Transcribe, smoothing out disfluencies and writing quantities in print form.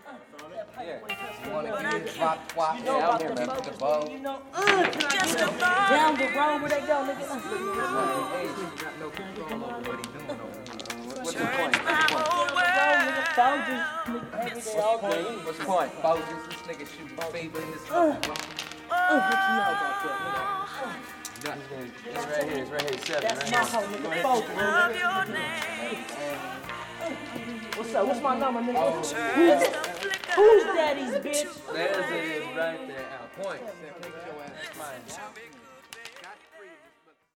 Yeah. You wanna get it, drop, swap, You know yeah, I'm about here, the man. folks, Put the bow. you know, down the road where they go, nigga. Hey, he got no control over what he doing over here. What's the point? Every day, all day. What's the point? Folgers, this nigga shooting favor in this What you know about that, It's right here, 7, That's right my hoe, nigga. Folks, what's up? What's my number, nigga? Who's daddy's bitch? There's it is right there. Out. Point. Take your ass. Mine.